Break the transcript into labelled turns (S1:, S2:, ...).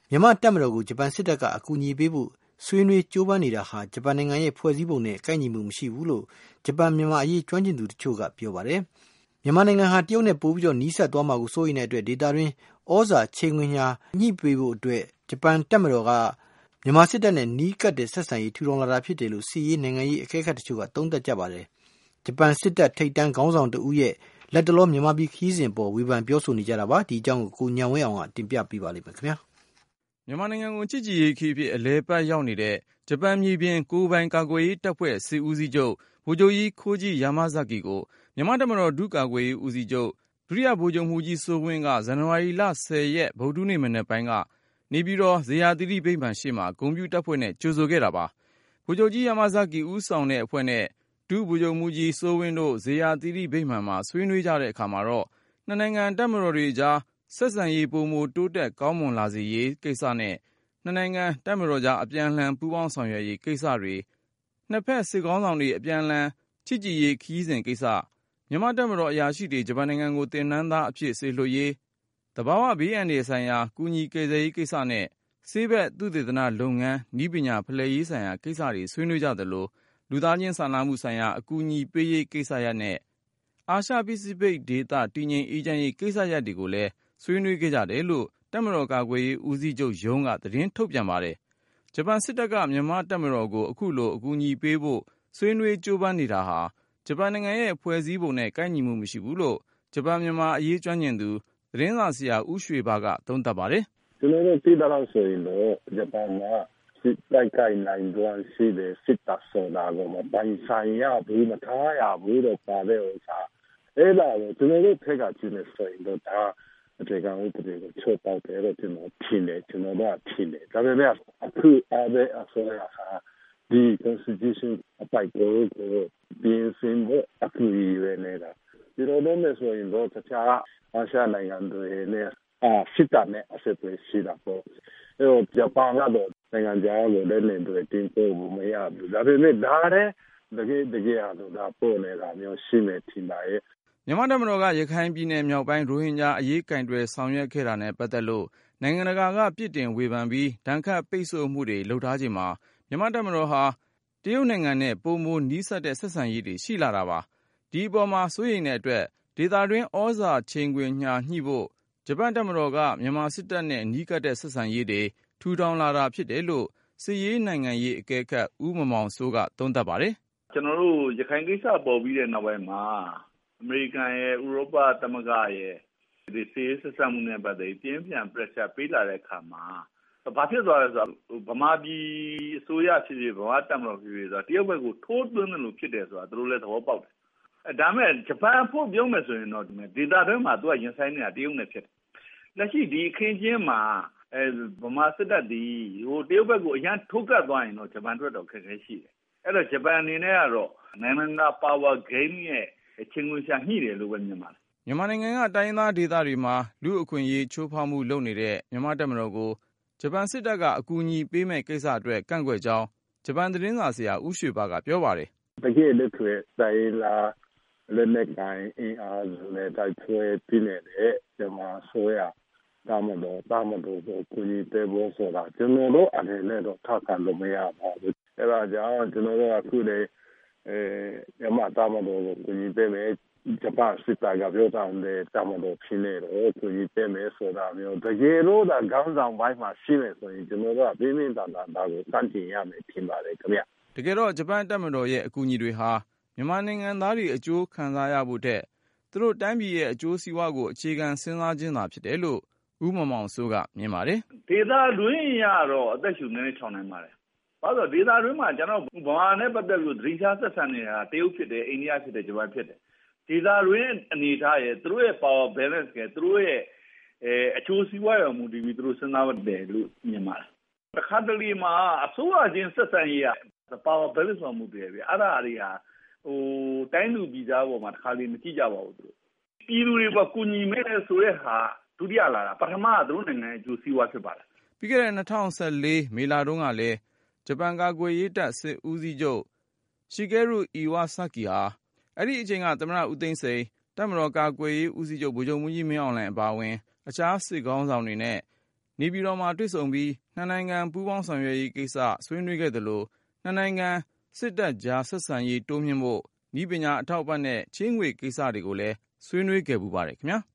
S1: မြန်မာတပ်မတော်ကိုဂျပန်စစ်တပ်ကအကူအညီပေးဖို့ဆွေးနွေးကြိုးပမ်းနေတာဟာဂျပန်နိုင်ငံရဲ့ဖွဲ့စည်းပုံနဲ့ကိုက်ညီမှုမရှိဘူးလို့ဂျပန်မြန်မာအရေးကျွမ်းကျင်သူတချို့ကပြောပါတယ်။မြန်မာနိုင်ငံဟာတရုတ်နဲ့ပိုပြီးနီးစပ်သွားမှာကိုစိုးရိမ်တဲ့အတွက်ဒေသတွင်းဩဇာချိန်ခွင်ညာညှိပေးဖို့အတွက်ဂျပန်တပ်မတော်ကမြန်မာစစ်တပ်နဲ့နီးကပ်တဲ့ဆက်ဆံရေးထူထောင်လာတာဖြစ်တယ်လို့စစ်ရေးနိုင်ငံရေးအကဲခတ်တချို့ကသုံးသပ်ကြပါတယ်။ဂျပန်စစ်တပ်ထိပ်တန်းခေါင်းဆောင်တဦးရဲ့လက်တလောမြန်မာပြည်ခရီးစဉ်ပေါ်ဝေဖန်ပြောဆိုနေကြတာပါ။ဒီအကြောင်းကိုညံဝဲအောင်ကတင်ပြပေးပါလိမ့်မယ်ခင်ဗျာ
S2: ။မြန်မာနိုင်ငံကိုချစ်ကြည်ရေးခီးအဖြစ်အလဲပတ်ရောက်နေတဲ့ဂျပန်မြေပြင်ကိုယ်ပိုင်ကာကွယ်ရေးတပ်ဖွဲ့စစ်ဦးစီးချုပ်ဗိုလ်ချုပ်ကြီးခိုးကြီးယာမဇာကီကိုမြန်မာတပ်မတော်ဒုကာကွယ်ရေးဦးစီးချုပ်ဒုတိယဗိုလ်ချုပ်မှူးကြီးစိုးဝင်းကဇန်နဝါရီလ10ရက်ဗုဒ္ဓနေ့မနက်ပိုင်းကနေပြည်တော်ဇေယျာသီရိဗိမာန်ရှေ့မှာဂုဏ်ပြုတပ်ဖွဲ့နဲ့ကြိုဆိုခဲ့တာပါ။ဗိုလ်ချုပ်ကြီးယာမဇာကီဦးဆောင်တဲ့အဖွဲ့နဲ့ဒုဗိုလ်ချုပ်မှူးကြီးစိုးဝင်းတို့ဇေယျာသီရိဗိမာန်မှာဆွေးနွေးကြတဲ့အခါမှာတော့နှစ်နိုင်ငံတပ်မတော်တွေကြားဆက်ဆံရေးပိုမိုတိုးတက်ကောင်းမွန်လာစေရေးကိစ္စနဲ့နှစ်နိုင်ငံတပ်မတော်ကြားအပြန်အလှန်ပူးပေါင်းဆောင်ရွက်ရေးကိစ္စတွေနှစ်ဖက်စစ်ခေါင်းဆောင်တွေအပြန်အလှန်ချစ်ကြည်ရေးခရီးစဉ်ကိစ္စမြန်မာတပ်မတော်အရာရှိတွေဂျပန်နိုင်ငံကိုသင်တန်းသားအဖြစ်စေလွှတ်ရေးသဘာဝဘေးအန္တရာယ်ဆိုင်ရာကူညီကယ်ဆယ်ရေးကိစ္စနဲ့ဆေးဘက်သုတေသနလုပ်ငန်းနည်းပညာဖလှယ်ရေးဆိုင်ရာကိစ္စတွေဆွေးနွေးကြသလိုလူသားချင်းစာနာမှုဆိုင်ရာအကူအညီပေးရေးကိစ္စရပ်နဲ့အာရှပစိဖိတ်ဒေသတည်ငြိမ်အေးချမ်းရေးကိစ္စရပ်တွေကိုလည်းဆွေးနွေးခဲ့ကြတယ်လို့တပ်မတော်ကာကွယ်ရေးဦးစီးချုပ်ရုံးကသတင်းထုတ်ပြန်ပါတယ်။ဂျပန်စစ်တပ်ကမြန်မာတပ်မတော်ကိုအခုလိုအကူအညီပေးဖို့ဆွေးနွေးကြိုးပမ်းနေတာဟာဂျပန်နိုင်ငံရဲ့ဖွဲ့စည်းပုံနဲ့ကိုက်ညီမှုမရှိဘူးလို့ဂျပန်မြန်မာအရေးကျွမ်းကျင်သူသတင်းစာဆရာဦးရွှေဘာကသုံးသပ်ပါတယ်
S3: ။ကျွန်တော်တို့သိတာလို့ဆိုရင်တော့ဂျပန်မှာစစ်တိုက်ခိုက်နိုင်စွမ်းရှိတဲ့စစ်တပ်ဆိုတာကိုမပိုင်ဆိုင်ရဘူးမထားရဘူးတော့ပါတဲ့ဥစ္စာအဲ့ဒါကိုကျွန်တော်တို့ထက်ကကြည့်နေဆိုရင်တော့ဒါအခြေခံဥပဒေကိုချိုးဖောက်တယ်လို့ကျွန်တော်ထင်တယ်ကျွန်တော်တို့ထင်တယ်ဒါပေမဲ့အခုအားပဲအစိုးရဟာဒီ constitution အပိုက်ကိုပြင်ဆင်ဖို့အခုရည်နေတာဒီလိုတော့မဆိုရင်တော့တခြားအာရှနိုင်ငံတွေနဲ့စစ်တပ်နဲ့အဆက်အသွယ်ရှိတာပေါ့အဲ့တော့ဂျပန်ကတော့နိုင်ငံခြားကိုလည်းနေတယ်တင်ပို့ဖို့မရဘူးဒါပေမဲ့ဒါလည်းတကယ်အတော့ဒါပို့နေတာမျိုးရှိနေထင်ပါရဲ့
S2: မြန်မာတပ်မတော်ကရခိုင်ပြည်နယ်မြောက်ပိုင်းရိုဟင်ဂျာအရေးကင်တွယ်ဆောင်ရွက်ခဲ့တာနဲ့ပတ်သက်လို့နိုင်ငံတကာကပြစ်တင်ဝေဖန်ပြီးဒဏ်ခတ်ပိတ်ဆို့မှုတွေလုပ်ထားချိန်မှာမြန်မာတပ်မတော်ဟာတရုတ်နိုင်ငံနဲ့ပိုမိုနီးစပ်တဲ့ဆက်ဆံရေးတွေရှိလာတာပါ။ဒီအပေါ်မှာစိုးရိမ်တဲ့အတွက်ဒေသတွင်းဩဇာချိန်ခွင်ညာညှိဖို့ဂျပန်တပ်မတော်ကမြန်မာစစ်တပ်နဲ့နီးကပ်တဲ့ဆက်ဆံရေးတွေထူထောင်လာတာဖြစ်တယ်လို့စစ်ရေးနိုင်ငံရေးအကဲခတ်ဦးမောင်စိုးကသုံးသပ်ပါတယ်
S4: ။ကျွန်တော်တို့ရခိုင်ကိစ္စပေါ်ပြီးတဲ့နောက်ပိုင်းမှာအမေရိကန်ရဲ့ဥရောပသမဂ္ဂရဲ့ဒီစစ်ရေးဆက်ဆံမှုနဲ့ပတ်သက်ပြီးပြင်းပြန် pressure ပေးလာတဲ့အခါမှာဘာဖြစ်သွားလဲဆိုတော့ဗမာပြည်အစိုးရဖြစ်ဖြစ်ဗမာတပ်မတော်ဖြစ်ဖြစ်ဆိုတော့တရုတ်ဘက်ကိုထိုးသွင်းတယ်လို့ဖြစ်တယ်ဆိုတာသူတို့လည်းသဘောပေါက်တယ်။ဒါမဲ့ဂျပန်ဖို့ပြောမယ်ဆိုရင်တော့ဒေသတွင်းမှာသူကရင်ဆိုင်နေတာတရုတ်နဲ့ဖြစ်တယ်။လက်ရှိဒီအခင်းချင်းမှာဗမာစစ်တပ်ဒီတရုတ်ဘက်ကိုအရင်ထုတ်ကပ်သွားရင်တော့ဂျပန်တို့တော့ခက်ခဲရှိတယ်။အဲ့တော့ဂျပန်အနေနဲ့ကတော့နိုင်ငံတကာ power game ရဲ့ချင်းခွင်ရှာညှိတယ်လို့ပဲမြင်ပါတယ်
S2: ။မြန်မာနိုင်ငံကတိုင်းရင်းသားဒေသတွေမှာလူအခွင့်အရေးချိုးဖောက်မှုလုပ်နေတဲ့မြန်မာတပ်မတော်ကိုဂျပန်စစ်တပ်ကအကူအညီပေးမဲ့ကိစ္စအတွက်ကန့်ကွက်ကြောင်းဂျပန်သတင်းစာဆရာဦးရွှေဘာကပြောပါတယ်
S3: ။တကယ်လို့တိုင်းလာလက်နက်ကိုင်အင်အားစုနဲ့တိုက်ပွဲပြနေတဲ့ဂျမဆိုရတာမတော်ကိုကူညီပေးဖို့ဆိုတာကျွန်တော်တို့အနေနဲ့တော့ထောက်ခံလို့မရပါဘူး။အဲဒါကြောင့်ကျွန်တော်တို့အခုလေဂျမတာမတော်ကိုကူညီပေးမယ်ဂျပန်စစ်တပ်ကပြောတာနဲ့တာမတော်ဖြစ်နေတော့ကူညီပေးမယ်ဆိုတာမျိုးတကယ်လို့ဒါခေါင်းဆောင်ပိုင်းမှာရှိနေဆိုရင်ကျွန်တော်တို့ကပြင်းပြင်းထန်ထန်ဒါကိုစန့်ကျင်ရမယ်ထင်ပါတယ်ခင်ဗျ
S2: ။တကယ်တော့ဂျပန်တပ်မတော်ရဲ့အကူအညီတွေဟာမြန်မာနိုင်ငံသားတွေအကျိုးခံစားရဖို့တဲ့သူတို့တိုင်းပြည်ရဲ့အကျိုးစီးပွားကိုအခြေခံစဉ်းစားခြင်းသာဖြစ်တယ်လို့ဦးမောင်စိုးကမြင်ပါတယ်
S4: ။ဒေသတွင်းရတော့အသက်ရှူနေချောင်းနိုင်ပါတယ်။ဘာလို့ဒေသတွင်းမှာကျွန်တော်ဗမာနဲ့ပတ်သက်လို့သတိထားဆက်ဆံနေတာတရုတ်ဖြစ်တယ်အိန္ဒိယဖြစ်တယ်ဂျပန်ဖြစ်တယ်။ဒေသတွင်းအနေထားရဲ့သူတို့ရဲ့ power balance ကသူတို့ရဲ့အကျိုးစီးပွားရောမူတည်ပြီးသူတို့စဉ်းစားတယ်လို့မြင်ပါတယ်။တစ်ခါတလေမှာအစိုးရချင်းဆက်ဆံရေးက power balance မှာမူတည်ပြီ။အဲ့ဒါတွေဟာတိုင်းလူပြည်သားပေါ်မှာတစ်ခါလေမကြည့်ကြပါဘူးသူတို့ပြည်သူတွေကကူညီမဲ့ဆိုတဲ့ဟာဒုတိယလာတာပထမကသူတို့နိုင်ငံရဲ့အကျိုးစီးပွားဖြစ်ပါတယ်
S2: ပြီးခဲ့တဲ့2014မေလတုန်းကလည်းဂျပန်ကာကွယ်ရေးတပ်စစ်ဦးစီးချုပ်ရှီဂဲရုအီဝါဆာကီဟာအဲ့ဒီအချိန်ကသမ္မတဦးသိန်းစိန်တပ်မတော်ကာကွယ်ရေးဦးစီးချုပ်ဗိုလ်ချုပ်မှူးကြီးမင်းအောင်လှိုင်အပါအဝင်အခြားစစ်ခေါင်းဆောင်တွေနဲ့နေပြည်တော်မှာတွေ့ဆုံပြီးနှစ်နိုင်ငံပူးပေါင်းဆောင်ရွက်ရေးကိစ္စဆွေးနွေးခဲ့သလိုနှစ်နိုင်ငံစစ်တပ်ကြားဆက်ဆံရေးတိုးမြှင့်ဖို့နည်းပညာအထောက်အပံ့နဲ့ချေးငွေကိစ္စတွေကိုလည်းဆွေးနွေးခဲ့ပူးပါတယ်ခင်ဗျာ။